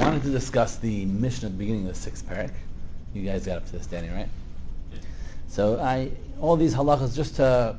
wanted to discuss the Mishnah at the beginning of the sixth parak. You guys got up to this, Danny, right? Yeah. So all these halachas just to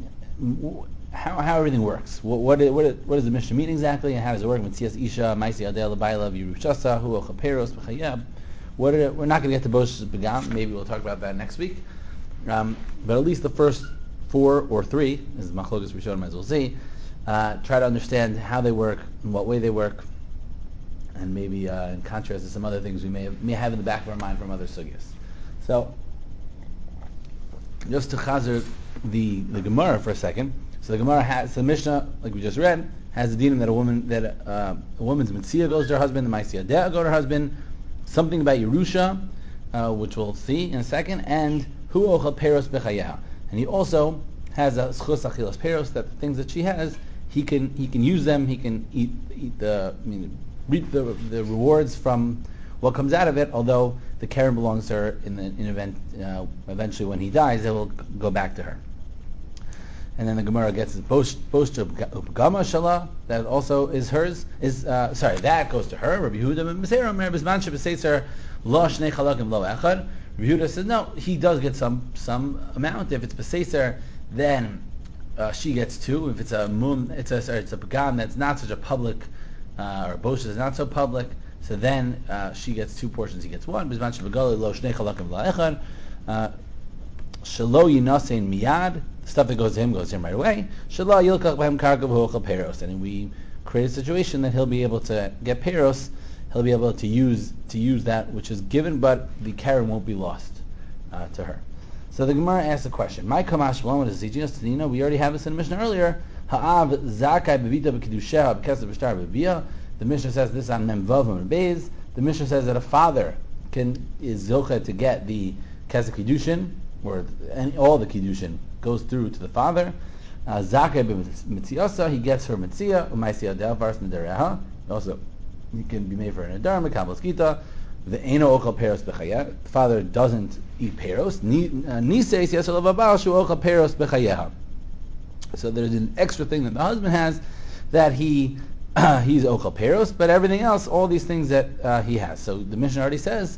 how everything works. What does the Mishnah mean exactly, and how does it work? Mitzias Isha, Maisi Adel, Bailav, Yerushasa, Hu Chaperos, B'Chayab. We're not going to get to Bosh's Begam. Maybe we'll talk about that next week. But at least the first 4 or 3, as Machlokas Rishonim as we'll see, try to understand how they work, in what way they work, and maybe in contrast to some other things we may have in the back of our mind from other sugyas. So, just to chazer the Gemara for a second. So the Gemara has the Mishnah, like we just read, has the dinim that a woman's mitzia goes to her husband, the ma'aseh dea go to her husband, something about Yerusha, which we'll see in a second, and hu ochel peros b'chayeha. And he also has a schus achilas peros, that the things that she has, he can use them, he can reap the rewards from what comes out of it, although the keren belongs to her in event, eventually when he dies, it will go back to her. And then the Gemara gets bosh to Gama Shala, that also is hers. That goes to her. Rabbi Yehuda ben Meseira, Rabbi Zman shebeseitzer lo shnei chalakim lo echad. Rabbi Yehuda says no, he does get some amount. If it's beseitzer, then she gets 2. If it's a pagam that's not such a public, or bosh is not so public, so then she gets 2 portions. He gets 1. Bizman shebegali lo shnei chalakim lo echad. Shelo yinasein miyad. Stuff that goes to him right away. Shelo yilkach b'hem karka v'hochel peros. And we create a situation that he'll be able to get peros. He'll be able to use that which is given, but the keren won't be lost to her. So the Gemara asks a question. My kamash what is teaching us? We already have this in the Mishnah earlier. Ha'av zakai b'vita b'kedusheha b'kesef b'shtar b'viyah. The Mishnah says this on Mem Vav and Beis. The Mishnah says that a father is zocheh to get the kesef kiddushin, or all the kiddushin goes through to the father. Zakeh b'mitziasa, he gets her mitzia. U'maisi adel vars nedereha. Also, he can be made for an adar mekabel skita. The eno ochel peros b'chayeh. The father doesn't eat peros. Niseis yasol avabal shu ochel peros b'chayeha. So there's an extra thing that the husband has, that he's ochel peros, but everything else, all these things that he has. So the Mishnah already says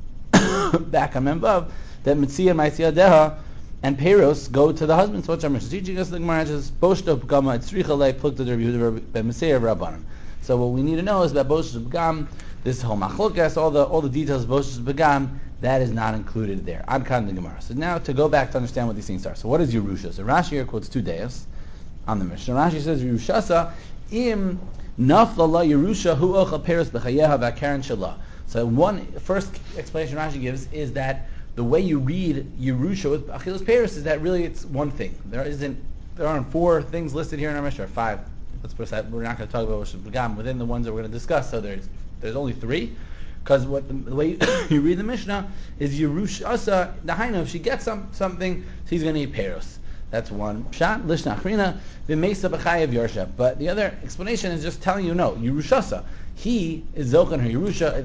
back on Memvav that mitzia and maisi adeha and peros go to the husband. So what's our Mishnah teaching us? The Gemara says, "Boshto b'gam etzricha lei plukta derbi ben Meseir rabbanim." So what we need to know is that boshto b'gam, this whole machlokas, all the details of boshto b'gam, that is not included there. Ad kan the Gemara. So now to go back to understand what these things are. So what is Yerusha? So Rashi here quotes 2 deis on the Mishnah. Rashi says Yerushasa im nafla la Yerusha hu ochel peros b'chayeha v'akaren shalah. So one first explanation Rashi gives is that the way you read Yerusha with Achilas Peros is that really it's one thing. There aren't 4 things listed here in our Mishnah, or 5. Let's put aside, we're not going to talk about Rosh Begam within the ones that we're going to discuss. So there's only 3, because the way you read the Mishnah is Yerusha Dahaina. If she gets something, she's going to eat Peros. That's one pshat. Lishna Achrina v'meisa b'chayev Yersha. But the other explanation is just telling you no. Yerushasa, he is zochen her Yerusha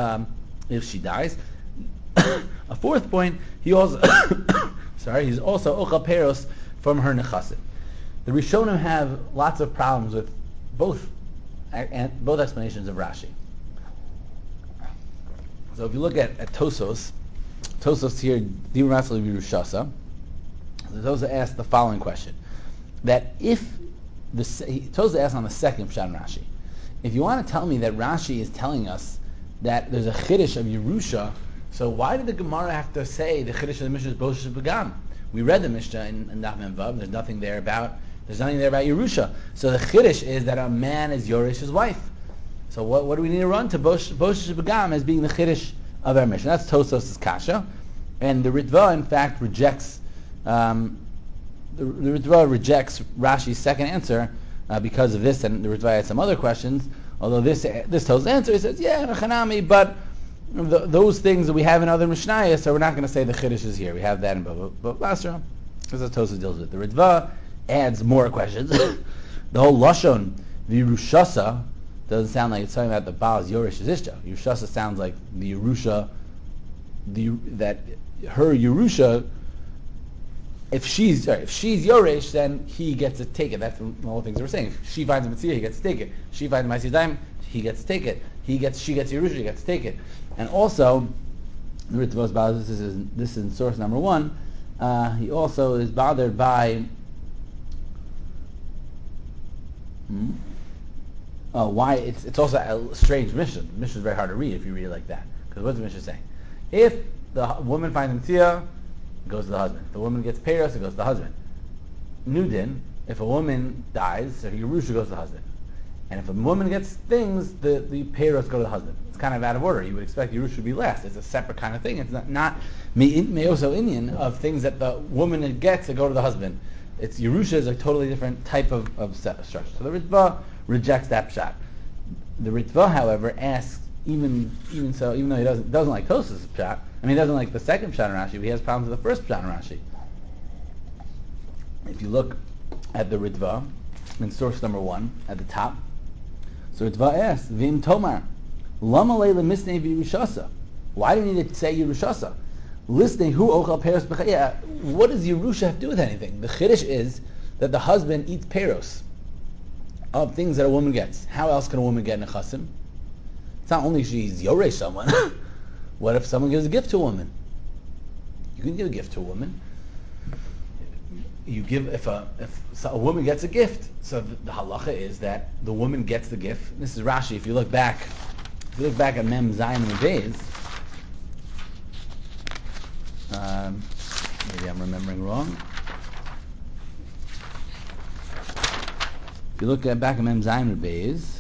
if she dies. A 4th point, he's also ochel peros from her nechasim. The Rishonim have lots of problems with both explanations of Rashi. So if you look at Tosos here, Divrasel Yerushasa, Tosos asks the following question: that if Tosos asks on the second pshat in Rashi, if you want to tell me that Rashi is telling us that there's a chiddush of Yerusha, so why did the Gemara have to say the chiddush of the Mishnah is boshus b'gam? We read the Mishnah in Daf Mem Vav. There's nothing there about Yerusha. So the chiddush is that a man is Yoresh's wife. So what do we need to run to boshus b'gam as being the chiddush of our Mishnah? That's Tosos's kasha, and the Ritva in fact rejects the Ritva rejects Rashi's second answer because of this, and the Ritva had some other questions. Although this Tosos answer, he says Chanami, but those things that we have in other Mishnayos, so we're not going to say the Chiddush is here. We have that in Bava Basra, because that's Tosos deals with. The Ritva adds more questions. The whole Lashon, the Yerushasa, doesn't sound like it's talking about the Baal's Yoresh Zishta. Yerushasa sounds like the Yerusha, that her Yerusha, if she's Yoresh, then he gets to take it. That's all the things we're saying. If she finds a Mitzvah, he gets to take it. She finds a Ma'aseh Daim, he gets to take it. she gets Yerusha, he gets to take it. And also, the Ritva is bothered, this is in source number 1, he also is bothered by why it's also a strange mission. The mission is very hard to read if you read it like that. Because what's the mission saying? If the woman finds Mitzvah, it goes to the husband. If the woman gets Peiros, it goes to the husband. Nudin, if a woman dies, so Yerusha goes to the husband. And if a woman gets things, the Peiros go to the husband. It's kind of out of order. You would expect Yerusha to be last. It's a separate kind of thing. It's not me'oso inyan of things that the woman gets that go to the husband. It's Yerusha is a totally different type of structure. So the Ritva rejects that pshat. The Ritva, however, asks, even though he doesn't like Tosafos' pshat, he doesn't like the second pshat in Rashi, but he has problems with the first pshat in Rashi. If you look at the Ritva, in source number 1, at the top, so Ritva asks, Vim Tomar, Lama leila misnei v'Yerushasa. Why do you need to say Yerushasa? Listening who ochal peros b'chaya. What does Yerusha have to do with anything? The chiddush is that the husband eats peros of things that a woman gets. How else can a woman get nechasim? It's not only she's yorei someone. What if someone gives a gift to a woman? You can give a gift to a woman. You give if a woman gets a gift. So the halacha is that the woman gets the gift. This is Rashi. If you look back at Mem Zayin Beis, maybe I'm remembering wrong. If you look back at Mem Zayin Beis,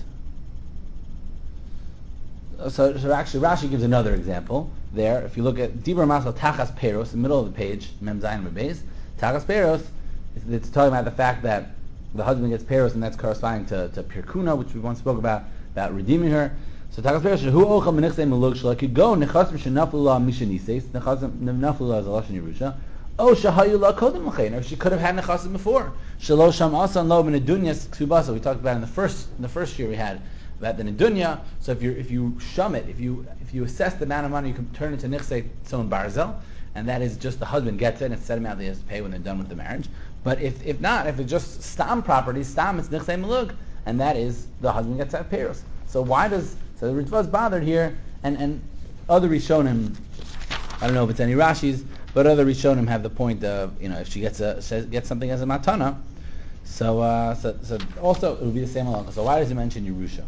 so actually Rashi gives another example there. If you look at Dibur Masal Tachas Peros, in the middle of the page, Mem Zayin Beis, Tachas Peros, it's talking about the fact that the husband gets Peros, and that's corresponding to Pirkuna, which we once spoke about redeeming her. So Tachas Peros, Shehu Ochel Menichsei Melug Shla could go Nechasim Shenafula Mishanises, Nechasim Nafula is a Lashon Yerusha. Oh, Shahayula Kodem L'chein, or she could have had Nechasim before. Shelo Sham Asan Lo B'Nedunyas Ksubasa. We talked about in the first year we had about the Nedunya. So if you shum it, if you assess the amount of money, you can turn it to Nichsei Tzon Barzel, and that is just the husband gets it, and it's set amount that he has to pay when they're done with the marriage. But if not, if it's just stam property, stam it's Nichsei Melug, and that is the husband gets that payros. So the Ritva is bothered here, and other Rishonim, I don't know if it's any Rashis, but other Rishonim have the point of, if she gets something as a matana, so also it would be the same along. So why does he mention Yerusha?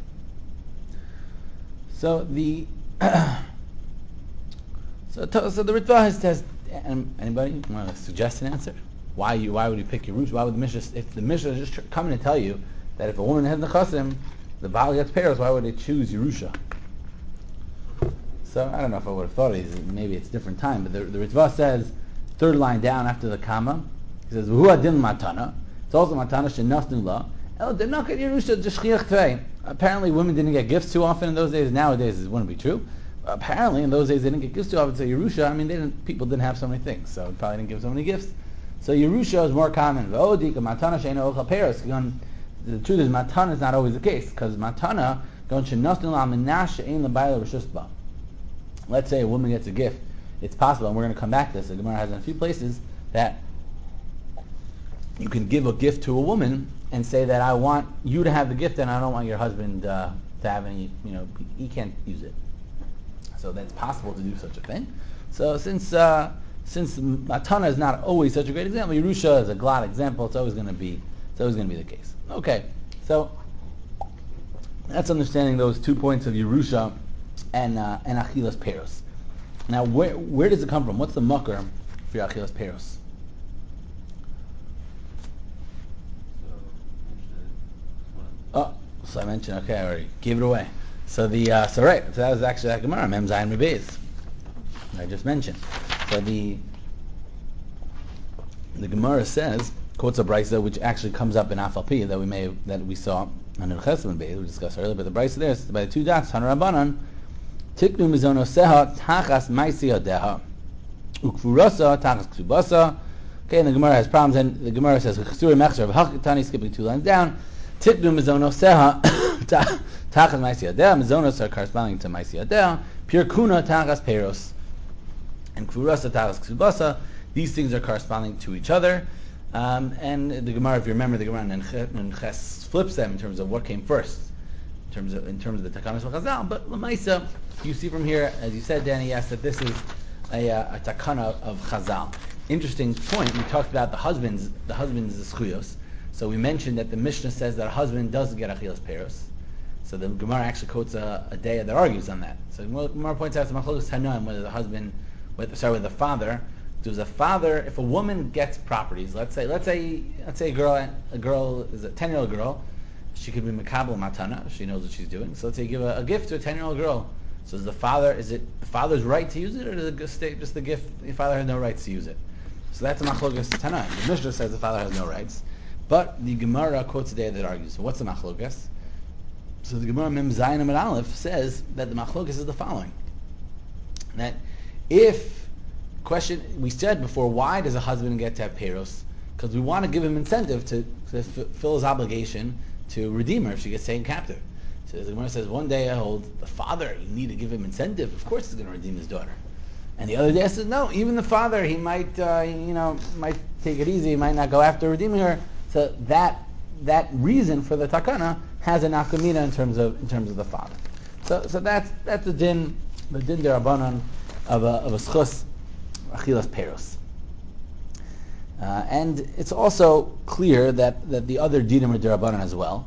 So the so the Ritva has anybody want to suggest an answer? Why would you pick Yerusha? Why would the Mishnah, if the Mishnah is just coming to tell you that if a woman has nechasim, the Baal gets payros, why would they choose Yerusha? So I don't know if I would have thought of it. Maybe it's a different time, but the Ritva says, third line down after the comma, he says, V'hu adin matana. It's also matana shenafnu la. El denakat Yerusha d'shchiach tvei. Apparently women didn't get gifts too often in those days. Nowadays it wouldn't be true. Apparently in those days they didn't get gifts too often. So Yerusha, people didn't have so many things, so probably didn't give so many gifts. So Yerusha is more common. The truth is, matana is not always the case, because matana, let's say a woman gets a gift. It's possible, and we're going to come back to this. The Gemara has in a few places that you can give a gift to a woman and say that I want you to have the gift, and I don't want your husband to have any. He can't use it. So that's possible to do such a thing. So since matana is not always such a great example, Yerusha is a glad example. It's always going to be the case. Okay, so that's understanding those 2 points of Yerusha and Achilas Peros. Now, where does it come from? What's the mucker for Achilas Peros? So I mentioned. Okay, I already gave it away. So that was actually that Gemara, Mem Zayin Beis, I just mentioned. So the Gemara says, quotes a brisa which actually comes up in Afalpi that we saw on the Chesed Beis we discussed earlier, but the brisa there is by the 2 dots, Han Rabbanan, Tiknu mizono seha tachas maisi hadeha, ukfurasa tachas ksubasa. Okay, and the Gemara has problems, and the Gemara says, Chesuri mechzer v'hakitani, skipping 2 lines down, Tiknu mizono seha tachas maisi hadeha, mizonos are corresponding to maisi hadeha, pure kuna tachas peros, and kfurasa tachas ksubasa. These things are corresponding to each other, and the Gemara, if you remember, the Gemara in Ches flips them in terms of what came first. in terms of the takanas of Chazal. But Lamaisa, you see from here, as you said, Danny, yes, that this is a takana of Chazal. Interesting point. We talked about the husband's zechuyos. So we mentioned that the Mishnah says that a husband doesn't get achilas peros. So the Gemara actually quotes a day that argues on that. So the Gemara points out to Machlokes Tanoim whether the father. Does a father, if a woman gets properties, let's say a girl is a 10-year-old girl, she could be mekabel matana. She knows what she's doing. So let's say you give a gift to a 10-year-old girl. So is it the father's right to use it, or does it just the gift? The father has no rights to use it. So that's a Machlokes Tanoim. The Mishnah says the father has no rights, but the Gemara quotes a day that argues. So what's the Machlokes? So the Gemara Mem Zayin Amud Aleph says that the Machlokes is the following: that we said before, why does a husband get to have peros? Because we want to give him incentive to fulfill his obligation to redeem her if she gets taken captive. So the Gemara says, one day I hold the father, you need to give him incentive. Of course he's going to redeem his daughter. And the other day I says, no, even the father, he might take it easy, he might not go after redeeming her. So that reason for the takana has a nafkamina in terms of the father. So that's the din derabanan of a schus achilas peros. And it's also clear that the other dinim are derabanan as well.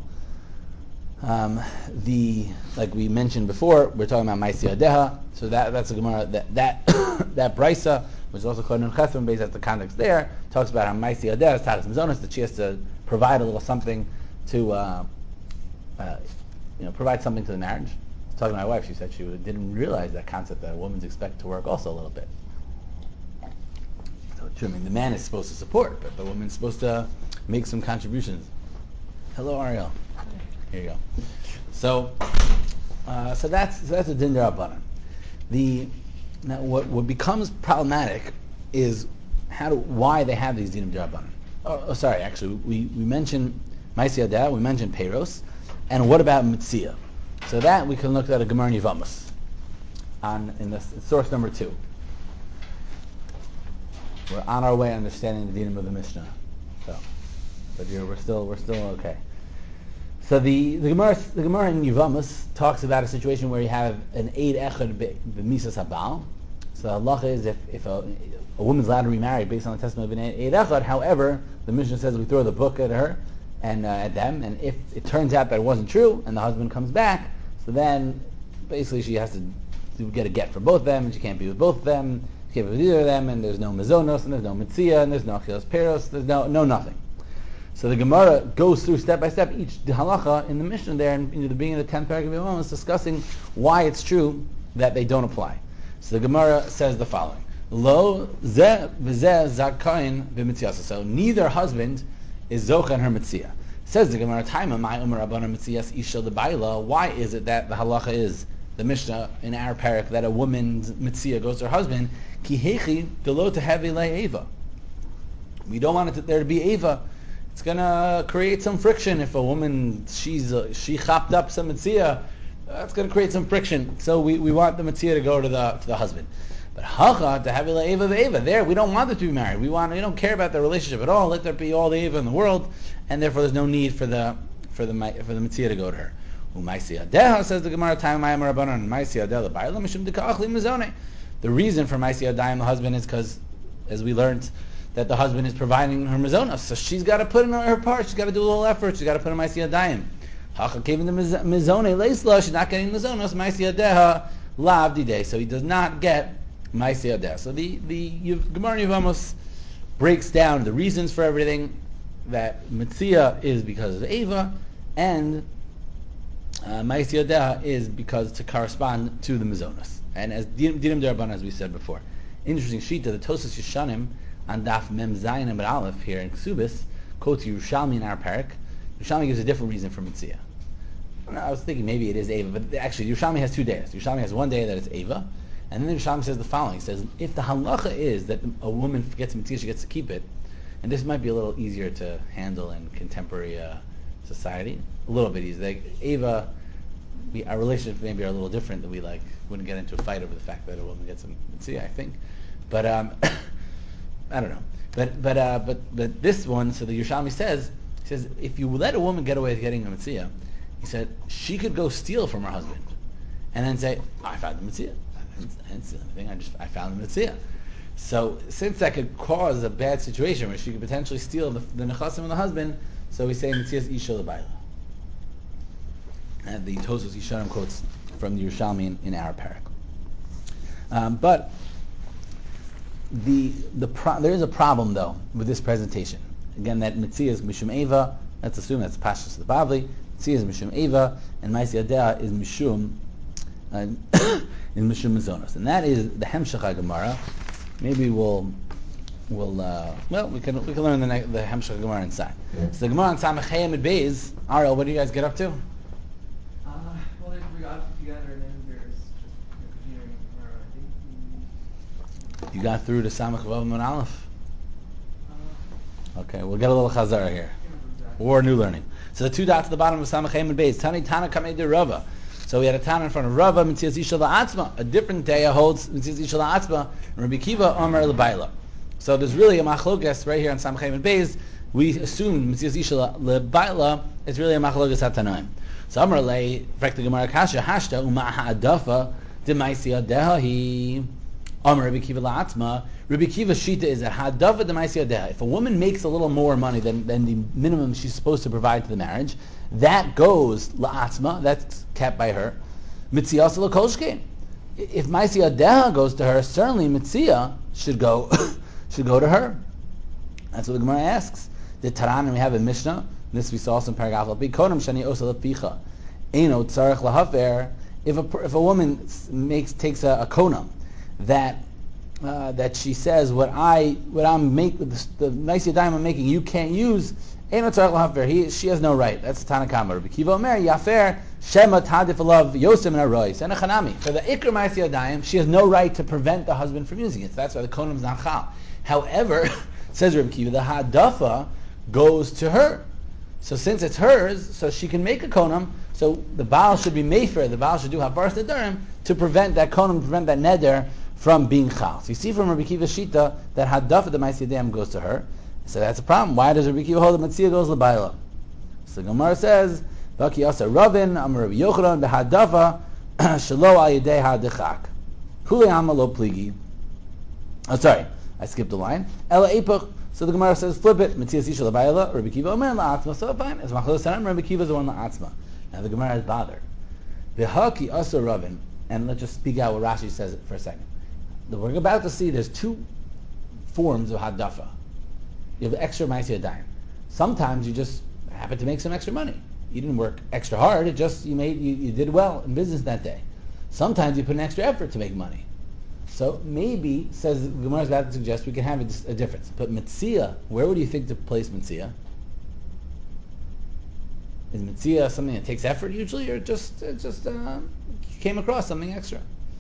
Like we mentioned before, we're talking about Maisi Adeha, so that's a Gemara that brisa, which is also called Nun Chesron, based on the context there, talks about how Maisi Adeha is Tadas Mizonos, that she has to provide a little something to provide something to the marriage. Talking to my wife, she said she didn't realize that concept that a woman's expected to work also a little bit. So true. I mean, the man is supposed to support, but the woman's supposed to make some contributions. Hello, Ariel. Here you go. So that's a din derabanan. Now what becomes problematic is why they have these dinim derabanan. Oh, sorry. Actually, we mentioned Maisi Adah, we mentioned Peros, and what about Mitzia? So that we can look at a Gemara in Yevamos in source number 2. We're on our way understanding the dinim of the Mishnah. So, but we're still okay. So the Gemara in Yevamos talks about a situation where you have an eid echad b'misas habal. So the halacha is if a woman's allowed to remarry based on the testimony of an eid echad. However, the Mishnah says we throw the book at her and at them, and if it turns out that it wasn't true and the husband comes back, so then basically she has to get a get for both of them, and she can't be with both of them, she can't be with either of them, and there's no mizonos, and there's no mitzia, and there's no achilas peros, there's no nothing. So the Gemara goes through step by step each halacha in the Mishnah there, and in the beginning of the 10th paragraph of Yevamos, discussing why it's true that they don't apply. So the Gemara says the following: Lo zeh v'zeh zakayin b'mitziasa. So neither husband is zocha in her mitzia. Says the Gemara, Taima my umar rabbanan mitzias isha lebayla. Why is it that the halacha is the Mishnah in our parak that a woman's mitzia goes to her husband? Ki hechi delo tehavi le'eva. We don't want there to be eva. It's gonna create some friction if a woman she chopped up some mitzia. It's gonna create some friction. So we want the mitzia to go to the husband. But hacha to have eva ve'eva. There we don't want them to be married. We don't care about their relationship at all. Let there be all the eva in the world, and therefore there's no need for the mitzia to go to her. U'maisi adeha, says the Gemara, time ma'am rabbanon maisi adeh lebayla mishum dekachli mizone. The reason for maisi adayim the husband is because, as we learned, that the husband is providing her mizonos, so she's got to put in her part. She's got to do a little effort. She's got to put in maisi adayim. Hacha gave the mizone leisla. She's not getting mizonos. Maisi adeha lav didei. So he does not get maisi adeha. So the Gemara in Yevamos breaks down the reasons for everything. That mitzia is because of eva, and maisi adeha is because to correspond to the mizonos. And as dinim derabanan, as we said before, interesting shita, the Tosas Yeshanim on Daf Mem Zayin Amud Aleph here in Ksubis quotes Yerushalmi in our parak. Yerushalmi gives a different reason for mitzia. I was thinking maybe it is eva, but actually Yerushalmi has 2 days. Yerushalmi has one day that it's eva, and then Yerushalmi says the following. He says, if the halacha is that a woman gets mitzia, she gets to keep it, and this might be a little easier to handle in contemporary society, a little bit easier. Like eva, our relationships maybe are a little different, that we wouldn't get into a fight over the fact that a woman gets a mitzia, I think. But I don't know. But this one, so the Yerushalmi says if you let a woman get away with getting a mitzia, He said she could go steal from her husband and then say, I found the mitzvah. I didn't steal anything. I found the mitzvah. So since that could cause a bad situation where she could potentially steal the nechasim of the husband, so we say mitzvah's isha lebayla. And the Tosfos Yesharim quotes from the Yerushalmi in our parak. But there is a problem though with this presentation. Again, that mitzvah is mishum eva. Let's assume that's pashtus of the Bavli. Mitzvah is mishum eva, and ma'aseh yadeh is mishum mazonos, and that is the Hemshech Gemara. Maybe we can learn the Hemshech Gemara inside. So the Gemara on Samech Hayim and Beis. Ariel, what do you guys get up to? Well, we got it together, and then there's just continuing Gemara. You got through to Samech Vav Nun Aleph. Okay, we'll get a little Chazara here. Or new learning. So the two dots at the bottom of Samech Hayim and Beis. Tani Tana Kamei de Rava. So we had a Tana in front of Rava, Mitzias Isha La'atzma. A different day holds Mitzias Isha La'atzma, and Rabbi Kiva Omer L'Bayla. So there's really a machlokas right here on Samech Hayim and Beis. We assume Mitzias Isha L'Bayla is really a machlokas Hatanoim. So Amar Lei, Frekta Gemara Kasha, Hashta Uma Ha'adafa, D'Maisi Adehahi, Amar Rabbi Kiva La'atzma. Rabbi Kiva's shita is that Ha'adafa D'Maisi Adeha. If a woman makes a little more money than the minimum she's supposed to provide to the marriage, that goes la'atzma, that's kept by her. Mitziyah l'kolshkein. If ma'aseh adeha goes to her, certainly mitziyah should go to her. That's what the Gemara asks. The Taran, and we have a Mishnah. This we saw some paragraph. Bikodam shani osa lepicha. Eino tzarech lahafer. If a woman takes a konam that she says what I'm making, the nice yadayim I'm making, you can't use. She has no right. That's Tanakama. Rabbi Kiva Omer Yafer Shema Tadif Alav Yosem and Arois and Echanami. For the Ikr Ma'aseh Yadayim, she has no right to prevent the husband from using it. That's why the konam is not chal. However, says Rabbi Kiva, the hadafa goes to her. So since it's hers, so she can make a konam. So the baal should be mefer. The baal should do havaras nedarim to prevent that konam, prevent that neder from being chal. So you see from Rabbi Kiva's shita that hadafa the Ma'aseh Yadayim goes to her. So that's a problem. Why does Rabbi Kiva hold the Mitzvah goes l'bayla? So the Gemara says, "Baki asa Ravin, Amar Rabbi Yochanan behadafa shelo al yedei hadechak. Kuli ama lo pligi." Oh, sorry, I skipped the line. Ela epoch. So the Gemara says, flip it. Mitzvah isha l'bayla. Rabbi Kiva omer la'atzma. So fine. As Machlos Sanem, Rabbi Kiva is the one la'atzma. Now the Gemara is bothered. Behaki asa Ravin, and let's just speak out what Rashi says for a second. We're about to see there's two forms of hadafa. You have extra ma'aseh yadayim. Sometimes you just happen to make some extra money. You didn't work extra hard. It just you did well in business that day. Sometimes you put an extra effort to make money. So maybe, says Gemara is about to suggest, we can have a difference. But mitzvah, where would you think to place mitzvah? Is mitzvah something that takes effort usually, or just came across something extra?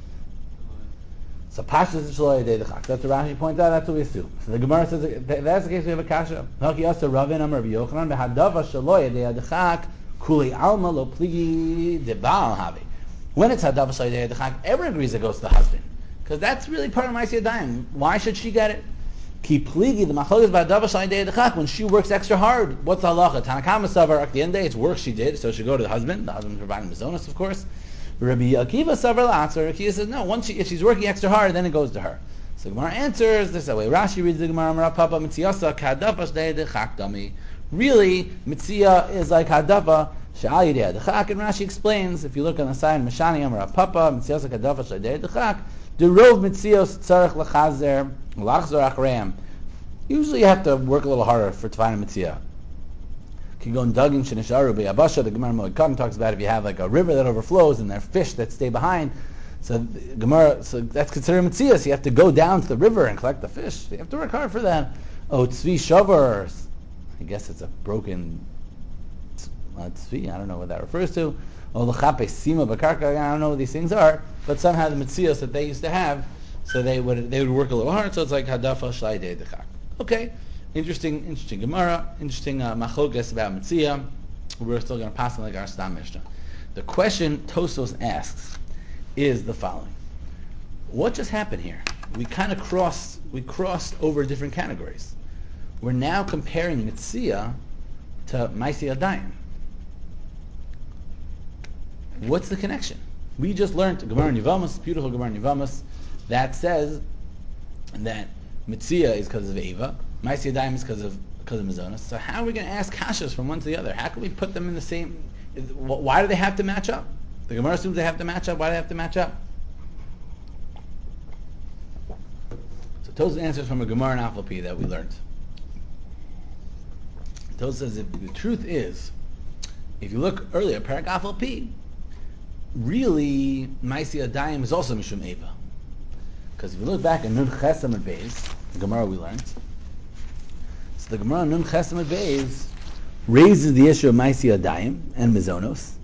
So Pashas is Shaloi Yedei Dechak. That's what Rashi points out. That's what we assume. So the Gemara says if that's the case. We have a kasha. Haki Asa Ravin Amar Rabbi Yochanan behadava Shaloi Yedei Dechak Kuli Alma Lo Pligi Debaal Havi. When it's hadava Shaloi Yedei Dechak, everyone agrees it goes to the husband because that's really part of Ma'aseh Yadayim. Why should she get it? Ki Pligi the Machlokes behadava Shaloi Yedei Dechak. When she works extra hard, what's the halacha? Tanakama Savar. At the end of the day, it's work she did, so it should go to the husband. The husband providing mazonos, of course. Rabbi Akiva Savar La'atzar. Akiva says no. If she's working extra hard, then it goes to her. So Gemara answers this way. Rashi reads the Gemara. Amar Papa Mitziyasa Kadafa Shdei Dechak Dami. Really, Mitziyah is like Hadafa Sha'al Yidei Dechak. And Rashi explains. If you look on the side, Mishani Amar Papa Mitziyasa Kadafa Shdei Dechak. The rov Mitziyos Tzarech Lachazer Lachzor Achreim. Usually, you have to work a little harder to find a Mitziyah. Kigon Dagim Shenisharu B'Yabasha. The Gemara Moed Katan talks about if you have like a river that overflows and there are fish that stay behind. So Gemara, so that's considered mitzvah. So you have to go down to the river and collect the fish. You have to work hard for that. Oh, tzvi shavar. I guess it's a broken tzvi. I don't know what that refers to. Oh, l'chape sima b'karka. I don't know what these things are, but somehow the mitzvahs that they used to have, so they would work a little hard. So it's like hadafa shlai dei dechak. Okay. Interesting Gemara, interesting machlokas about Mitzvah. We're still going to pass on like our Stam Mishnah. The question Tosfos asks is the following: what just happened here? We crossed over different categories. We're now comparing Mitzvah to Ma'aseh Yadayim. What's the connection? We just learned Gemara in Yevamos, beautiful Gemara in Yevamos, that says that Mitzia is because of Eva, Ma'aseh Yadayim is because of Mazonos. So how are we going to ask kashas from one to the other? How can we put them in the same? Why do they have to match up? The Gemara assumes they have to match up. Why do they have to match up? So Tosfos answers from a Gemara in Afal Pi that we learned. Tosfos says the truth is, if you look earlier, Parak Afal Pi, really Ma'aseh Yadayim is also Mishum Eva. Because if you look back at Nun Ches Amud Beis, the Gemara we learned, so the Gemara Nun Ches Amud Beis raises the issue of Ma'aseh Yadayim and Mizonos.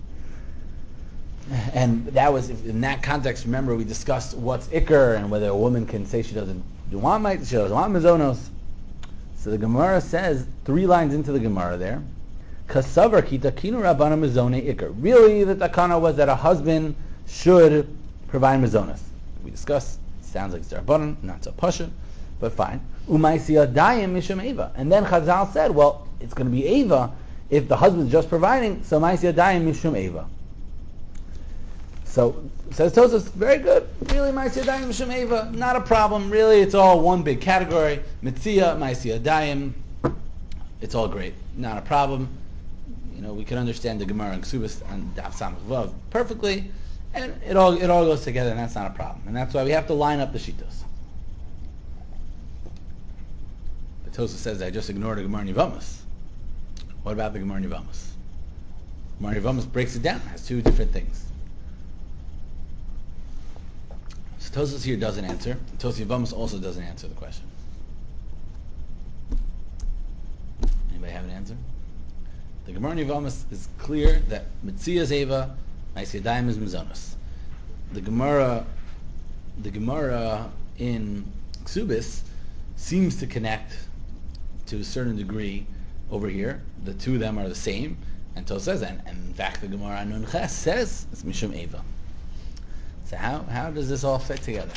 And that was, in that context, remember we discussed what's Iker and whether a woman can say she doesn't want Mizonos. So the Gemara says, 3 lines into the Gemara there, Kasavar kitakinu Rabbana Mizone Iker. Really, the takana was that a husband should provide Mizonos. We discussed, sounds like it's Rabbanan, not so pasha, but fine. U'Ma'aseh Yadayim Mishum Eva. And then Chazal said, well, it's going to be Eva if the husband's just providing, so Ma'aseh Yadayim Mishum Eva. So, says Tosfos, very good. Really, Ma'aseh Yadayim Mishum Eva, not a problem. Really, it's all one big category. Mitzia, Ma'aseh Yadayim, it's all great. Not a problem. You know, we can understand the Gemara and Ksubis and Daf Samach Vav perfectly, and it all goes together, and that's not a problem. And that's why we have to line up the Shitos. But Tosfos says, I just ignored the Gemara in Yevamos. What about the Gemara in Yevamos? Gemara in Yevamos breaks it down. It has 2 different things. So Tosfos here doesn't answer. Tosfos Yevamos also doesn't answer the question. Anybody have an answer? The Gemara in Yevamos is clear that Mitzia is Eva, Ma'aseh Yadayim is Mizonos. The Gemara in Ksubis seems to connect to a certain degree over here. The 2 of them are the same, and Tosfos says that. And in fact, the Gemara Nun Ches says it's Mishum Eva. So how does this all fit together?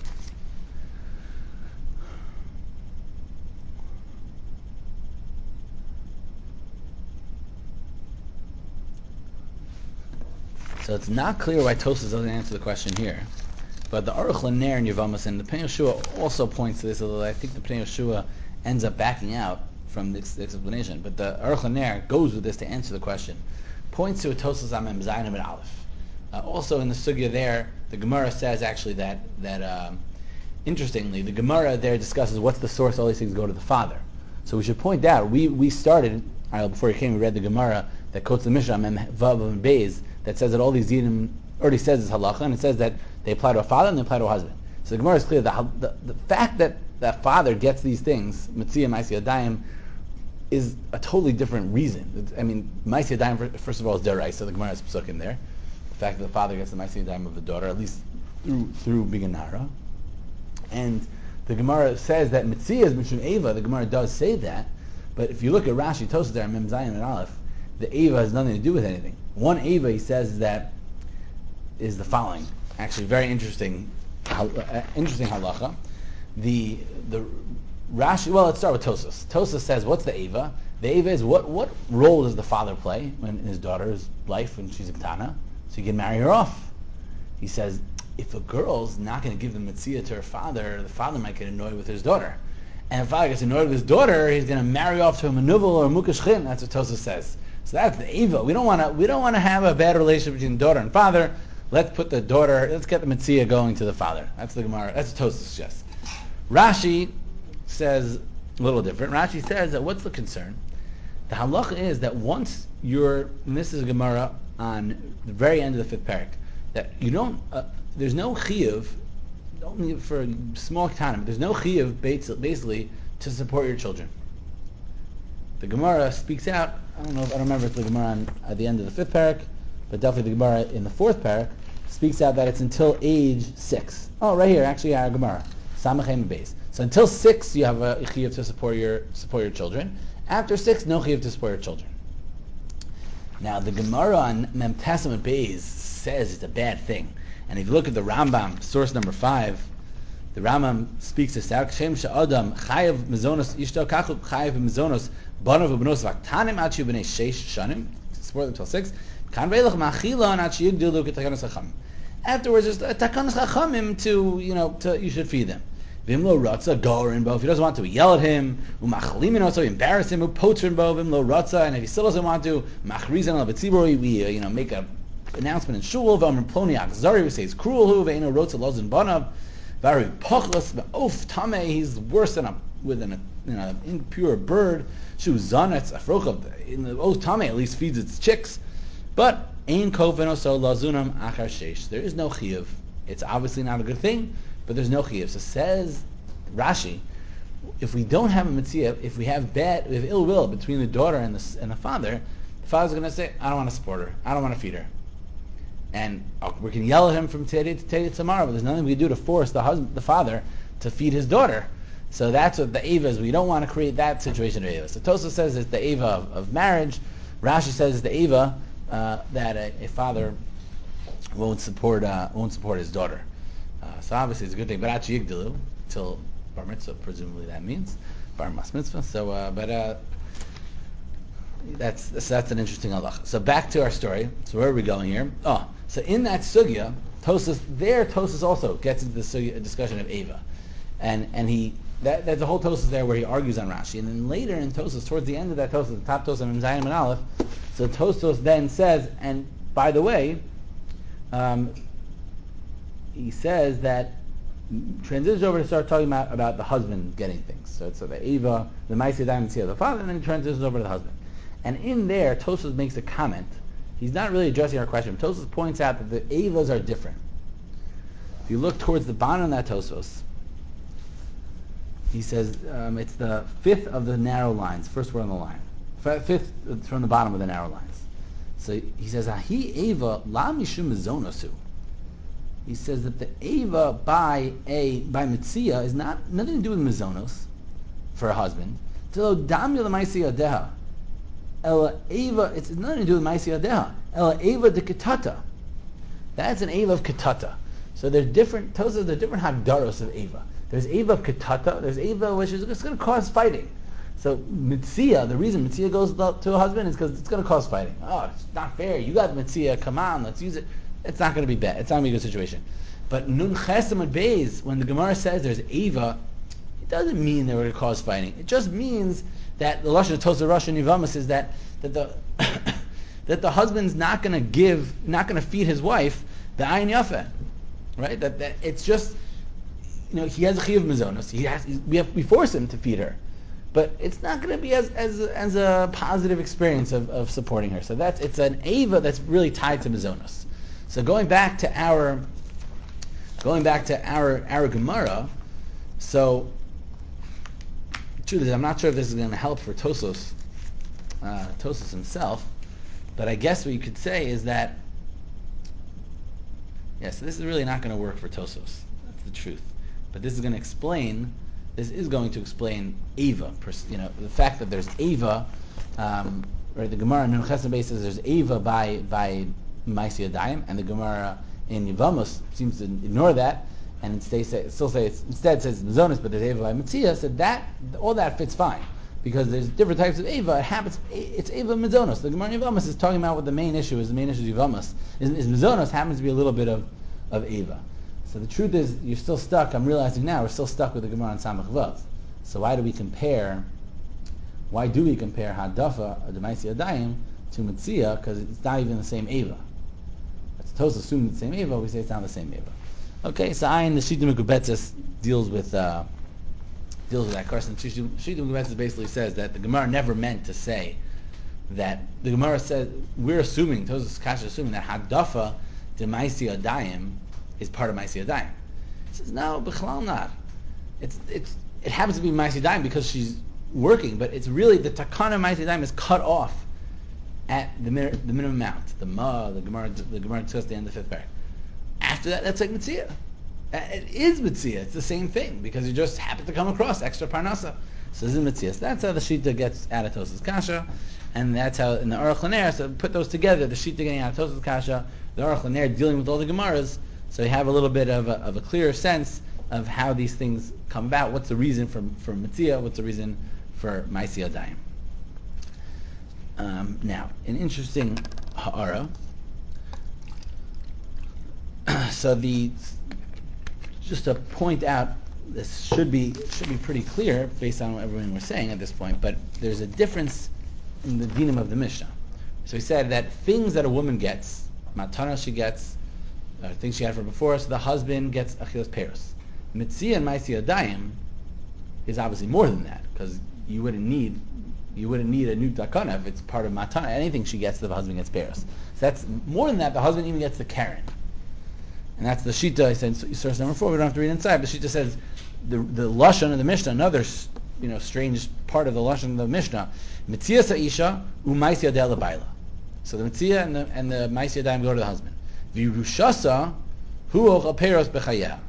So it's not clear why Tosfos doesn't answer the question here. But the Aruch LaNer in Yevamos and the Pnei Yehoshua also points to this, although I think the Pnei Yehoshua ends up backing out from this explanation. But the Aruch LaNer goes with this to answer the question. Points to a Tosfos Amem Zayin and Aleph. Also in the Sugya there, the Gemara says actually that interestingly, the Gemara there discusses what's the source all these things go to the father. So we should point out, we started, before you came, we read the Gemara that quotes the Mishnah, Mem Vav and Beis, that says that all these dinim already says is halacha, and it says that they apply to a father and they apply to a husband. So the Gemara is clear. The fact that that father gets these things, Mitzia, Ma'aseh Yadayim, is a totally different reason. I mean, Ma'aseh Yadayim, first of all, is deraisa, so the Gemara has psuk in there. The fact that the father gets the Ma'aseh Yadayim of the daughter, at least through Biganara. And the Gemara says that Mitzia is Mishum Eva. The Gemara does say that, but if you look at Rashi, Tosfos there, Mem Zayin and Aleph, the Eva has nothing to do with anything. One Eva, he says, that is the following. Actually, very interesting halacha. The Rashi. Well, let's start with Tosfos. Tosfos says, what's the Eva? The Eva is what role does the father play in his daughter's life when she's a Ketana? So you can marry her off. He says, if a girl's not going to give the Mitzia to her father, the father might get annoyed with his daughter. And if the father gets annoyed with his daughter, he's going to marry off to a Menuvel or a Mukashchin. That's what Tosfos says. So that's the Eva. We don't want to have a bad relationship between daughter and father. Let's get the Mitzia going to the father. That's the Gemara. That's what Tosfos suggests. Rashi says a little different. Rashi says that what's the concern? The halacha is that once and this is a Gemara on the very end of the 5th parak, that you don't, there's no chiyuv, only for a small time, there's no chiyuv basically to support your children. The Gemara speaks out, I don't remember if the Gemara at the end of the 5th parak, but definitely the Gemara in the 4th parak speaks out that it's until age 6. Oh, right here, actually, our Gemara, Samachem Beis. So until 6, you have a chiyuv to support your children. After 6, no chiyuv to support your children. Now, the Gemara on Mem Testament Beis says it's a bad thing. And if you look at the Rambam, source number 5, the Rambam speaks this out. Shem she'adam chayav mezonos ishto kachu chayav mezonos banav u'benos v'aktanim achu b'nei sheish shanim, support them till 6. Afterwards, just a takanas chachamim to you should feed them. Vimlo ratza gorin bo. If he doesn't want to, we yell at him. Umachlimin also embarrass him. Upotrin bo. Vimlo ratza. And if he still doesn't want to, machrizan al betzibori. We make a announcement in shul. V'amr ploni akzari. We say it's cruel. Who ve'eno rotza lozin banav. Very pochlas of tame. He's worse than an impure bird. Shu zanetz afrochav. In the oath tame at least feeds its chicks, but ein kofen also lazunam achar sheish. There is no chiyuv. It's obviously not a good thing, but there's no chiyuv. So says Rashi, if we don't have a mitzvah, if we have ill will between the daughter and the father's going to say, I don't want to support her, I don't want to feed her, and we can yell at him from today to tomorrow, but there's nothing we can do to force the father to feed his daughter. So that's what the Eva is. We don't want to create that situation of Eva. So Tosafos says it's the Eva of marriage. Rashi says it's the Eva that a father won't support his daughter. So obviously it's a good thing. But actually yigdalu till bar mitzvah, presumably that means bar mas mitzvah. So that's an interesting halacha. So back to our story. So where are we going here? So in that sugya, Tosafos also gets into the sugya, discussion of Eva, and there's a whole Tosafos there where he argues on Rashi, and then later in Tosafos, towards the end of that Tosafos, the top Tosafos in Zayin and Aleph, so Tosafos then says, and by the way, he says that transitions over to start talking about the husband getting things. So it's the Eva, the Ma'aseh Yadayim Mitzvah of the father, and then he transitions over to the husband. And in there, Tosafos makes a comment. He's not really addressing our question. Tosafos points out that the Evas are different. If you look towards the bottom of that Tosafos, he says it's the fifth of the narrow lines, first word on the line. Fifth from the bottom of the narrow lines. So he says, Ahi Eva la mishum mizonosu. He says that the Eva by Mitzia is nothing to do with mizonos for a husband. Tilo damya l'maisi yadeha. Ela Eva, it's nothing to do with maisi yadeha. Ela Eva de ketata. That's an Eva of ketata. So there's different hagdaros of Eva. There's Eva of Ketata, there's Eva which is just going to cause fighting. So Mitzia, the reason Mitzia goes to a husband is because it's going to cause fighting. Oh, it's not fair. You got Mitzia, come on, let's use it. It's not going to be bad. It's not going to be a good situation. But Nun Chesem and Beis, when the Gemara says there's Eva, it doesn't mean they're going to cause fighting. It just means that the Lashon of Tosafos Rosh and Yivamis is that the that the husband's not going to feed his wife the Ayin Yafeh, right? That it's just, he has a chiyuv mizonos. We force him to feed her, but it's not going to be as a positive experience of supporting her. So it's an Eva that's really tied to mizonos. So going back to our Gemara, so truth is, I'm not sure if this is going to help for Tosafos himself, but I guess what you could say is that so this is really not going to work for Tosafos. That's the truth. But this is going to explain Eva. The fact that there's Eva, or the Gemara in Nun Chesed Beis says there's Eva by Ma'aseh Yadayim, and the Gemara in Yevamos seems to ignore that, and instead says Mizonos, but there's Eva by Mitzia. So that all that fits fine, because there's different types of Eva. It's Eva Mizonos. The Gemara in Yevamos is talking about what the main issue is. The main issue of Yevamos is Mizonos happens to be a little bit of Eva. So the truth is, you're still stuck. I'm realizing now we're still stuck with the Gemara on Samach Vav. So why do we compare Hadafa the Ma'aseh Yadayim to Mitzia? Because it's not even the same Eva. That's Tosafos assuming the same Eva. We say it's not the same Eva. Okay, so the Shita Mekubetzes deals with that question. Shita Mekubetzes basically says that the Gemara never meant to say that. The Gemara says we're assuming Tosafos Kasha is assuming that Hadafa the Ma'aseh Yadayim is part of Ma'aseh Yadayim. He says no, b'chlal not. It happens to be Ma'aseh Yadayim because she's working, but it's really the takana Ma'aseh Yadayim is cut off at the minimum amount. The Gemara discussed at the end of the fifth paragraph. After that, that's like Mitzia. It is Mitzia. It's the same thing because you just happen to come across extra parnasa. So this is Mitzia. So that's how the Shita gets out of Tosafos Kasha, and that's how in the Aruch LaNer. So put those together, the Shita getting out of Tosafos Kasha, the Aruch LaNer dealing with all the Gemaras. So you have a little bit of a clearer sense of how these things come about. What's the reason for Mitzia? What's the reason for Ma'aseh Yadayim? Now, an interesting ha'ara. So just to point out, this should be pretty clear based on what everyone was saying at this point, but there's a difference in the dinim of the Mishnah. So he said that things that a woman gets, matana she gets, things she had from before, so the husband gets achilas peros. Mitzia and Maisi Adayim is obviously more than that, because you wouldn't need a new takana if it's part of matana. Anything she gets, the husband gets peros. So that's more than that. The husband even gets the karen. And that's the Shita. I said source number 4. We don't have to read inside. But Shita says the lashon of the Mishnah. Another strange part of the lashon of the Mishnah. Mitzia sa'isha u'maisya de labayla. So the mitzia and the maisya daim go to the husband. V'yirushasa hu ochal peros b'chayeha.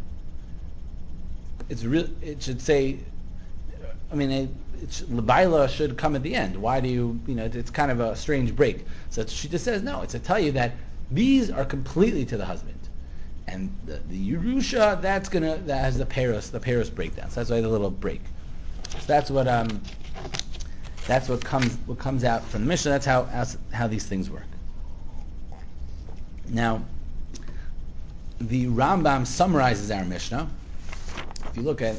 It should say. I mean, labayla should come at the end. Why do you? It's kind of a strange break. So Shita says no. It's to tell you that these are completely to the husband. And the Yerusha, that has the Peros breakdown. So that's why the little break. So that's what comes out from the Mishnah. That's how these things work. Now, the Rambam summarizes our Mishnah. If you look at,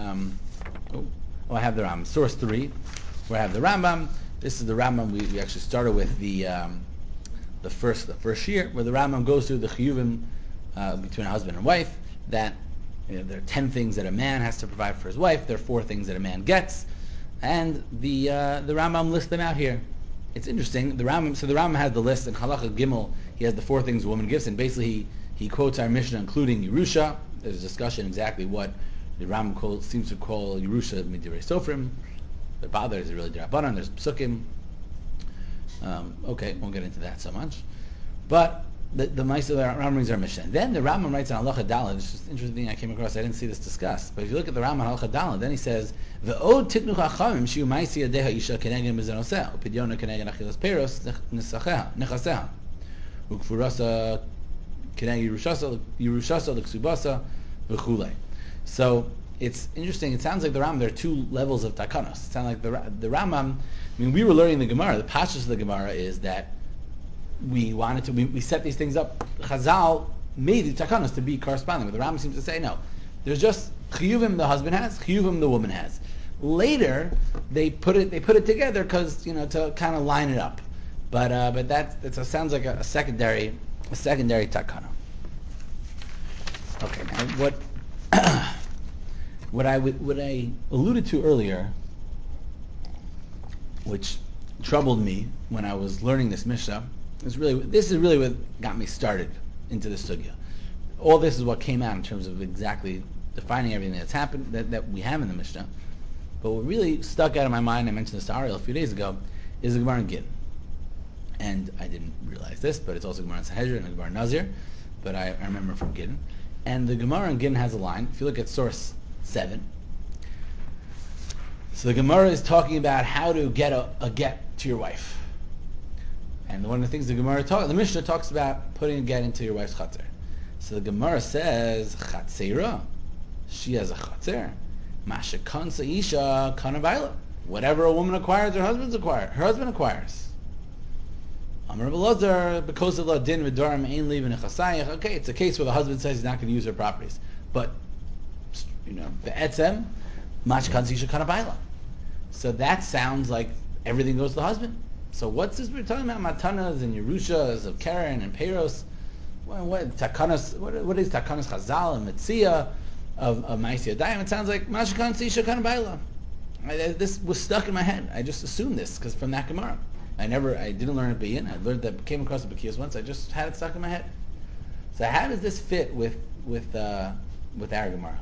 I have the Rambam, source 3, where I have the Rambam. This is the Rambam we actually started with the first year, where the Rambam goes through the chiyuvim between a husband and wife, that there are 10 things that a man has to provide for his wife, there are 4 things that a man gets, and the Rambam lists them out here. It's interesting, the Rambam has the list, in Halacha Gimel, he has the 4 things a woman gives, and basically he quotes our Mishnah, including Yerusha. There's a discussion exactly what the Rambam seems to call Yerusha Midirei Sofrim. The Ba'adar is really D'Rabbanan, there's Psukim. Okay, won't get into that so much. But the Ma'aseh Rambam brings our Mishnah. Then the Rambam writes on Halacha Daled. It's just an interesting thing I came across. I didn't see this discussed. But if you look at the Rambam on Halacha Daled, then he says, "Ve'od tiknu chachamim shiu ma'aseh yadeha isha keneged mizanoseh upidyona keneged achilas peros nechaseha ukfurasa keneged yerushasa l'ksubasa v'chulei." So it's interesting. It sounds like the Rambam, there are 2 levels of takanos. It sounds like the Rambam. We were learning the Gemara. The pashtus of the Gemara is that we set these things up. Chazal made the takanos to be corresponding, but the Rambam seems to say no. There's just chiyuvim the husband has, chiyuvim the woman has. Later they put it together because to kind of line it up. But that sounds like a secondary takana. Okay, now what I alluded to earlier, which troubled me when I was learning this Mishnah, this is really what got me started into the sugya. All this is what came out in terms of exactly defining everything that's happened that we have in the Mishnah. But what really stuck out of my mind, I mentioned this to Ariel a few days ago, is the Gemara in Gittin. And I didn't realize this, but it's also Gemara in Sanhedrin and the Gemara in Nazir, but I remember from Gittin. And the Gemara in Gittin has a line. If you look at source 7, so the Gemara is talking about how to get a get to your wife. And one of the things the Mishnah talks about putting a get into your wife's chatzar. So the Gemara says, chatzera, she has a chatzar. Masha kansa isha kanabayla. Whatever a woman acquires, her husband acquires. Amar Belazar, because of la din v'darim ein li v'nechasayich. Okay, it's a case where the husband says he's not going to use her properties, but the etzem, masha kansa isha kanabayla. So that sounds like everything goes to the husband. So what's this we're talking about? Matanas and Yerushas of Karen and Peros. What takanas? What is takanas Chazal and Metzia of Ma'aseh Yadayim? It sounds like Mashikan Sisha Kanabayla. This was stuck in my head. I just assumed this because from that Gemara. I didn't learn it Bein. I learned that came across the Bekiyos once. I just had it stuck in my head. So how does this fit with our Gemara?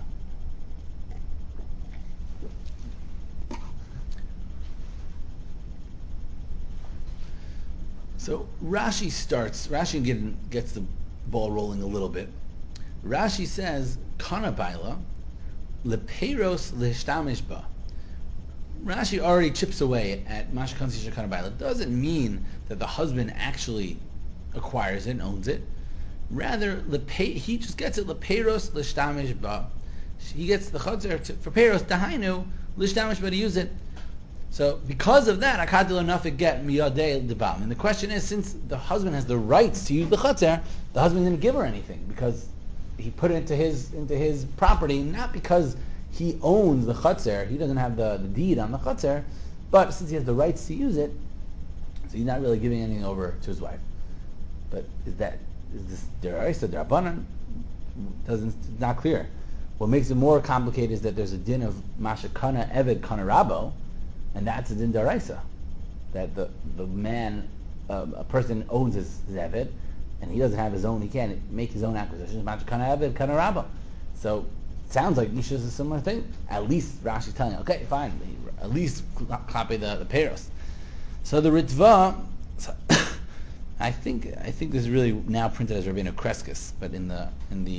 So Rashi gets the ball rolling a little bit. Rashi says, Kana baila, leperos lehshtamish ba. Rashi already chips away at mashkan sisha kana baila. It doesn't mean that the husband actually acquires it and owns it. Rather, he just gets it, leperos lehshtamish ba. He gets the chatzar for peros, dahainu, lehshtamish ba, to use it. So because of that, akadil nafik get miyadei debam. And the question is, since the husband has the rights to use the chutzner, the husband didn't give her anything because he put it into his property, not because he owns the chutzner. He doesn't have the deed on the chutzner, but since he has the rights to use it, so he's not really giving anything over to his wife. But is this deraisa derabanan? It's not clear. What makes it more complicated is that there's a din of mashakana eved kana rabo, and that's a din deraisa. That the man, a person owns his eved, and he doesn't have his own. He can't make his own acquisitions. Mashakana eved kana rabo. So it sounds like Nisha is a similar thing. At least Rashi's telling, okay, fine. At least copy the peiros. So the Ritva. I think this is really now printed as Rabbeinu Kreskes, but in the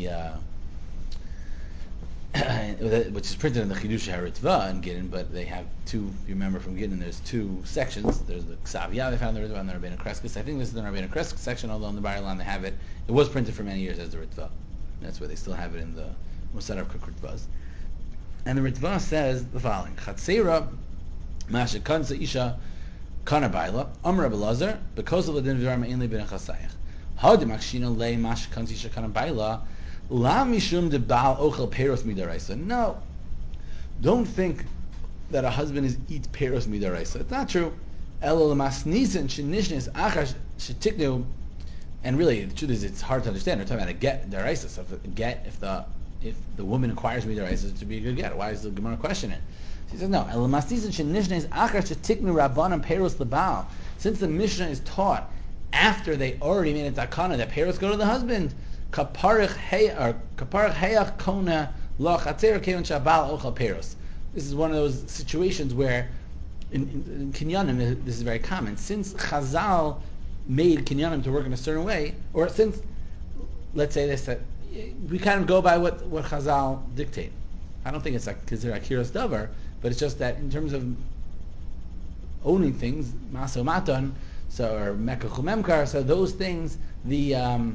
which is printed in the Chidush HaRitva in Gittin, but they have two. If you remember from Gittin, there's two sections. There's the Ksav Yah they found the Ritva and the Rabbeinu Kreskes. I think this is the Rabbeinu Kreskes section, although in the Bar Ilan they have it. It was printed for many years as the Ritva. That's where they still have it in the Musar of Ritvas. And the Ritva says the following: Chatzera Masha Kansa Isha Kana Baila, Amr Abelazar, because of the din v'dvar ma'inli ben chasayach. Hadim akshina lei mash kansi shekana baila, la mishum de baal ochel peros midaraisa. No, don't think that a husband eats peros midaraisa. It's not true. Elo lemasnisen shenishnis achash shetiknu. And really, the truth is, it's hard to understand. We're talking about a get daraisa. So if the woman acquires midaraisa, it should be a good get. Why is the Gemara questioning it? He says no. Since the Mishnah is taught after they already made a takana that peiros go to the husband, this is one of those situations where in kinyanim this is very common. Since Chazal made kinyanim to work in a certain way, or since, let's say this, that we kind of go by what Chazal dictate. I don't think it's like considered akiras davar, but it's just that in terms of owning things, maso matan, so or mekach umemkar, so those things, it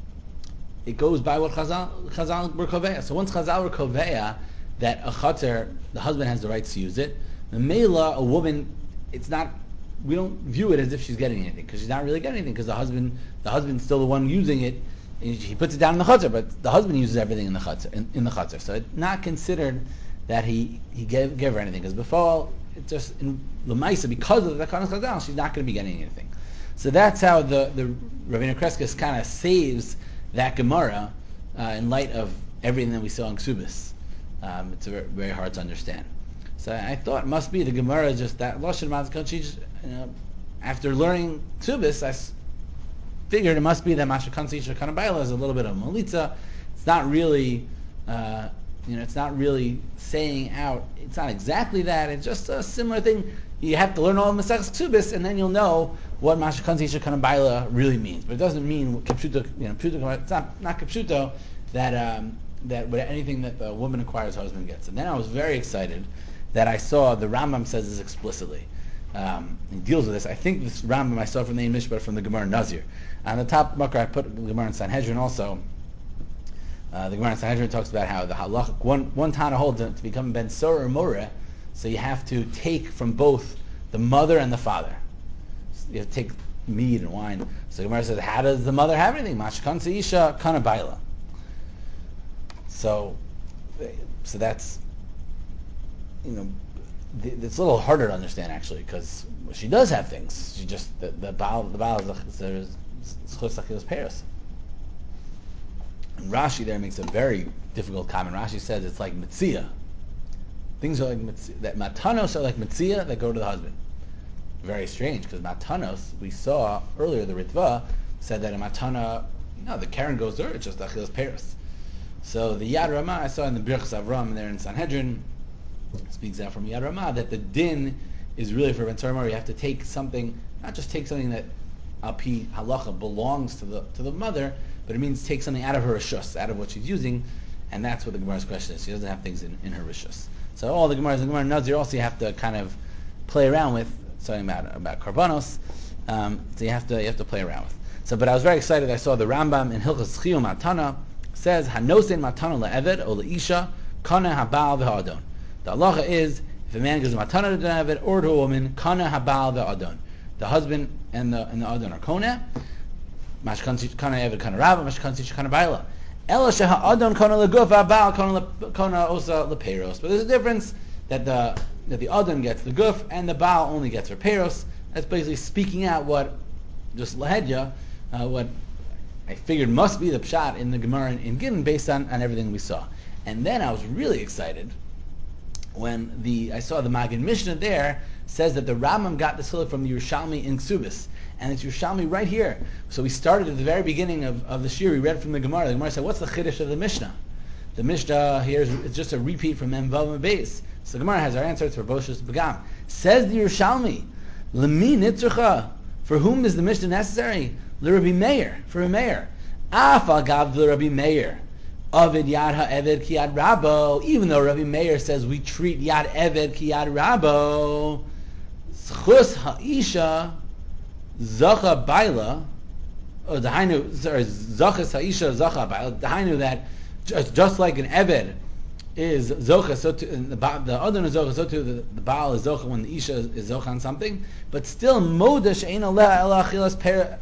goes by what Chazal were koveya. So once Chazal were koveya that a chater, the husband has the rights to use it, the meila, a woman, it's not. We don't view it as if she's getting anything because she's not really getting anything because the husband's still the one using it. He puts it down in the chutzner, but the husband uses everything in the chutzner. In the chutzner, so it's not considered that he gave her anything. Because before, it just in Lamaisa, because of the Kanas Chazal, she's not going to be getting anything. So that's how the Rabbeinu Kreskes kind of saves that Gemara in light of everything that we saw in Ksubis. It's very, very hard to understand. So I thought it must be the Gemara just that Lashon Mazkon. After learning Ksubis, I figured it must be that Masha Kansi Shekana Baila is a little bit of Malitza. It's not really, it's not really saying out. It's not exactly that. It's just a similar thing. You have to learn all the Maseches Ksubis, and then you'll know what Masha Kansi Shekana Baila really means. But it doesn't mean Kipshuto. It's not Kipshuto that anything that the woman acquires, husband gets. And then I was very excited that I saw the Rambam says this explicitly. He deals with this. I think this Rambam I saw from the Mishpat from the Gemara Nazir. On the top marker I put the Gemara in Sanhedrin also. The Gemara in Sanhedrin talks about how the halach, one Tana holds to become ben sor or more, so you have to take from both the mother and the father. So you have to take meat and wine. So the Gemara says, how does the mother have anything? Mashkan seisha kana baila. So that's, it's a little harder to understand actually, because she does have things. She just the baal is schus achilas peros. And Rashi there makes a very difficult comment. Rashi says it's like mitzia. Things are like mitzia, that matanos are like mitzia that go to the husband. Very strange, because matanos we saw earlier, the Ritva said that a matana, the Karen goes there, it's just achilas peros. So the Yad Ramah I saw in the Birchas Avram there in Sanhedrin speaks out from Yad Ramah that the din is really for Ben Tzarmar. You have to take something, not just take something that Alpi Halacha belongs to the mother, but it means take something out of her rishus, out of what she's using, and that's what the Gemara's question is. She doesn't have things in her rishus. So all the Gemara's in Gemara Nazir also you have to kind of play around with, talking about karbanos. So you have to play around with. So, but I was very excited. I saw the Rambam in Hilchos Chiyum Matana says Hanosein Matana leEved or leIsha Kana Habal v'Ha'adon. The halacha is If a man gives a matana to an Eved or to a woman, kana habal the adon. The husband and the adon are kona. Mashkan kana Eved kana Rabba, mashkan kana baila. Ela sheha adon kana leguf habal kana osa leperos. But there's a difference that the adon gets the guf and the baal only gets reperos. That's basically speaking out what just lahedya, what I figured must be the pshat in the Gemara in Gittin based on everything we saw. And then I was really excited when I saw the Magen Mishnah there says that the Rambam got this hiluk from the Yerushalmi in Ksubis. And it's Yerushalmi right here. So we started at the very beginning of the shir. We read from the Gemara. The Gemara said, what's the chiddush of the Mishnah? The Mishnah here is just a repeat from Mem Vav and Beis. So the Gemara has our answer. It's for Boshus Begam. Says the Yerushalmi, Lemi nitzrucha. For whom is the Mishnah necessary? L'Rabbi Meir, for a mayor. Afa gav l'Rabbi Meir. Avid yad ha'eved ki yad rabo. Even though Rabbi Meir says we treat yad eved ki yad rabo, zchus ha'isha zacha baila. Dahainu, sorry, zachas ha'isha zacha baila. Dahainu that just like an eved is zocha, so too the other is zocha, so too the baal is zocha when the isha is zocha on something. But still, modash ein aleh ela achilas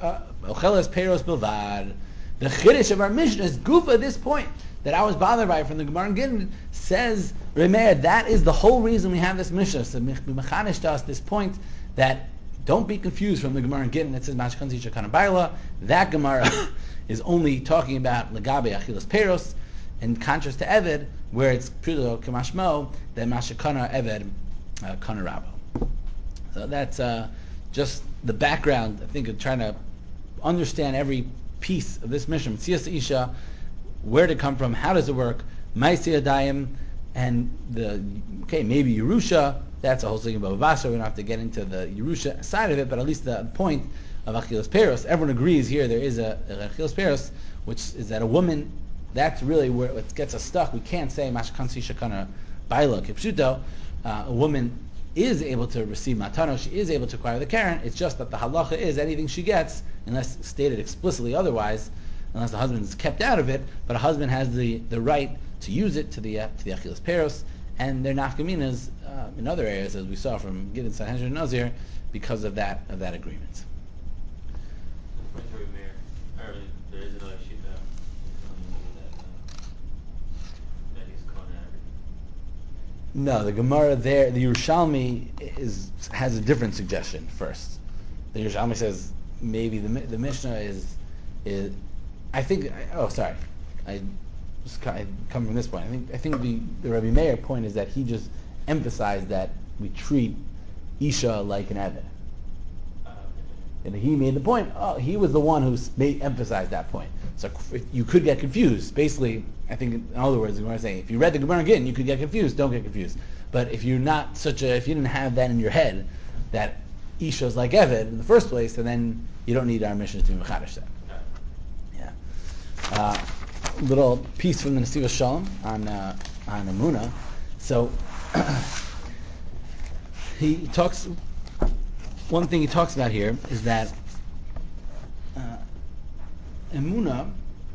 peros bilvad. The chiddush of our Mishnah is goof at this point that I was bothered by from the Gemara in Gittin says Remeir, that is the whole reason we have this Mishnah. So mechanish to us this point that don't be confused from the Gemara in Gittin that says mashkan tisha kana baila. That Gemara is only talking about legabe achilas peros, in contrast to Eved, where it's prudo kamashmo that mashakana Eved kana rabo. So that's just the background. I think of trying to understand every piece of this mission. Tzias Isha, where did it come from? How does it work? Ma'aseh Adayim, and maybe Yerusha. That's a whole thing about Vasa. We don't have to get into the Yerusha side of it, but at least the point of Achilas Peros. Everyone agrees here there is a Achilas Peros, which is that a woman. That's really where it gets us stuck. We can't say Mashkansi Shakana Baila Kipshuto. A woman is able to receive matano, she is able to acquire the Karen. It's just that the halacha is anything she gets, unless stated explicitly otherwise, unless the husband is kept out of it, but a husband has the right to use it to the Achilas Peros, and their nafkaminas in other areas, as we saw from Gittin Sanhedrin Nazir, because of that agreement. There is another sheet No, the Gemara there, the Yerushalmi has a different suggestion first. The Yerushalmi says maybe the Mishnah is I think. Oh, sorry, I come from this point. I think the Rabbi Meir point is that he just emphasized that we treat Isha like an Eved. And he made the point. Oh, he was the one who emphasized that point. So you could get confused. Basically, I think in other words, the Gemara is saying if you read the Gemara again, you could get confused. Don't get confused. But if you're not if you didn't have that in your head, that Isha is like Eved in the first place, and then you don't need our mission to be mechadish that. Yeah. Little piece from the Nesiva Shalom on Emunah. So he talks. One thing he talks about here is that Emunah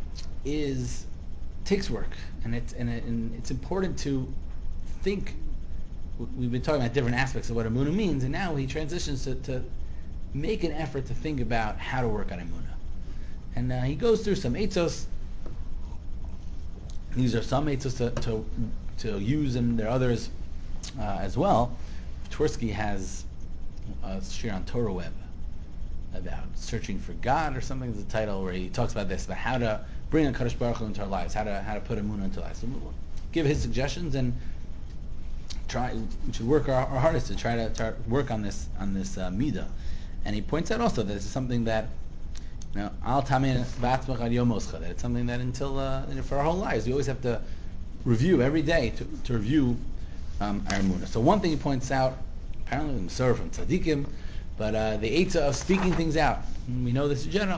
takes work, and it's important to think. We've been talking about different aspects of what Emunah means, and now he transitions to make an effort to think about how to work on Emunah. And he goes through some eitzos. These are some eitzos to use, and there are others as well. Twersky has a shir on Torah Web about searching for God or something. Is the title where he talks about this, about how to bring a Kadosh Baruch Hu into our lives, how to put Emunah into our lives. So we'll give his suggestions and we should work our hardest to try to work on this midah. And he points out also that it's something that al tamin b'atzmach ad yom moscha, that it's something that until for our whole lives we always have to review every day to review our Emunah. So one thing he points out, apparently from tzaddikim, but the eitzah of speaking things out. And we know this in general.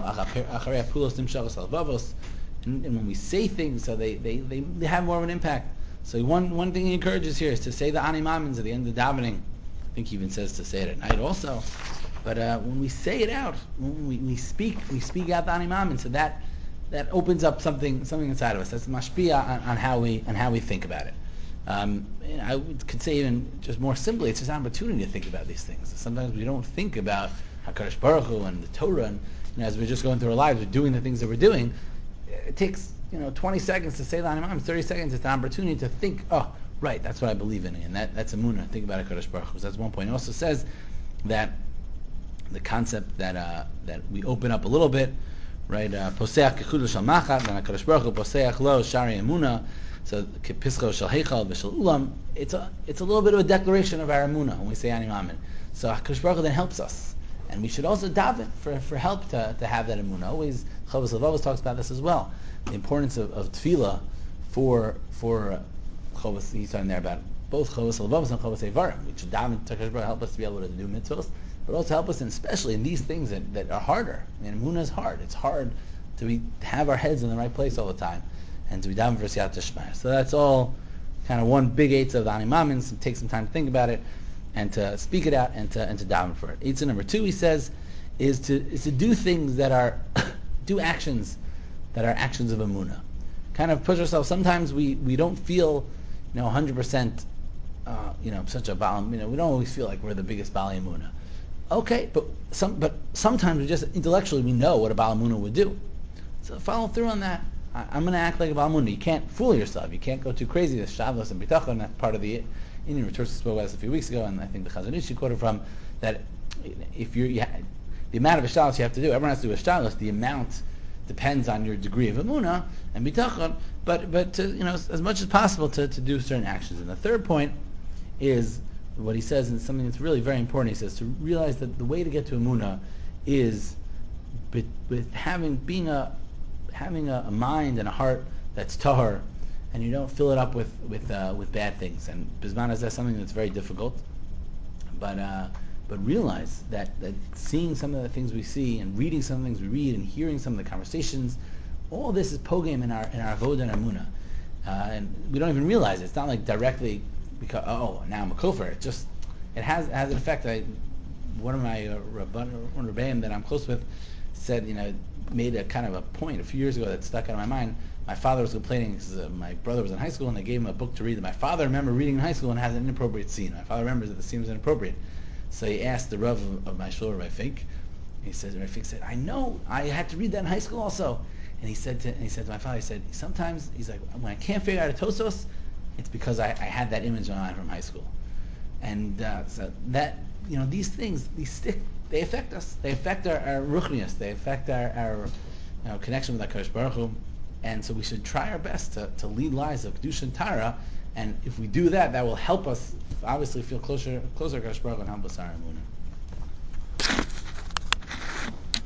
And when we say things, so they have more of an impact. So one thing he encourages here is to say the Ani Mamins at the end of the davening. I think he even says to say it at night also. But when we say it out, when we speak out the Ani Mamins, so that opens up something inside of us. That's mashpia on how we think about it. I could say even just more simply, it's just an opportunity to think about these things. Sometimes we don't think about HaKadosh Baruch Hu and the Torah, and as we're just going through our lives, we're doing the things that we're doing. It takes 20 seconds to say the Imam, 30 seconds. It's an opportunity to think. Oh, right, that's what I believe in, and that's Emunah. Think about HaKadosh Baruch Hu. So that's one point. It also says that the concept that we open up a little bit, right? Poseach kechudo shel machat, and HaKadosh Baruch Hu poseach lo shari Emunah. So Pischo Shel Heichal V'Shel Ulam, it's a little bit of a declaration of our emunah when we say Ani Amen. So HaKadosh Baruch Hu then helps us, and we should also daven for help to have that emunah. Always Chovos Levavos talks about this as well, the importance of tefillah for Chovos. He's talking there about both Chovos Levavos and Chovos Eivarim. We should daven to HaKadosh Baruch Hu help us to be able to do mitzvos, but also help us, especially in these things that are harder. I mean, emunah is hard. It's hard to have our heads in the right place all the time, and to be daven for Siyata Shmaya. So that's all kind of one big eitzah of the Ani Mamin. So take some time to think about it, and to speak it out, and to daven for it. Eitzah number 2, he says, is to do things that are do actions that are actions of emunah. Kind of push ourselves. Sometimes we don't feel 100% such a baal. We don't always feel like we're the biggest baal emunah. Okay, but sometimes we just intellectually we know what a baal emunah would do. So follow through on that. I'm going to act like a Baal Emunah. You can't fool yourself. You can't go too crazy. The Shavuos and Bitachon, that's part of the Indian Returns we spoke about this a few weeks ago, and I think the Chazon Ish quoted from, that if the amount of Ishtalos you have to do, everyone has to do Ishtalos, the amount depends on your degree of Emunah and Bitachon, but to, as much as possible to do certain actions. And the third point is what he says, and something that's really very important. He says to realize that the way to get to Emunah is with having a mind and a heart that's tahor, and you don't fill it up with bad things. And bisman is something that's very difficult. But realize that seeing some of the things we see, and reading some of the things we read, and hearing some of the conversations, all this is pogam in our avodah and emunah, and we don't even realize it. It's not like directly because now I'm a kofar. It has an effect. One of my rabbanim that I'm close with said, made a kind of a point a few years ago that stuck out of my mind. My father was complaining because my brother was in high school, and they gave him a book to read that my father remembered reading in high school, and has an inappropriate scene. My father remembers that the scene was inappropriate. So he asked the Rav of my shul, Rav Fink. He said, Rav Fink said, I know, I had to read that in high school also. And he said to my father, he said, sometimes, he's like, when I can't figure out a Tosos, it's because I had that image in my mind from high school. And so that, these things, these stick, they affect us. They affect our ruchnius. They affect our connection with HaKadosh Baruch Hu. And so we should try our best to lead lives of Kedusha and Tara. And if we do that, that will help us obviously feel closer to HaKadosh Baruch Hu and help us our emunah.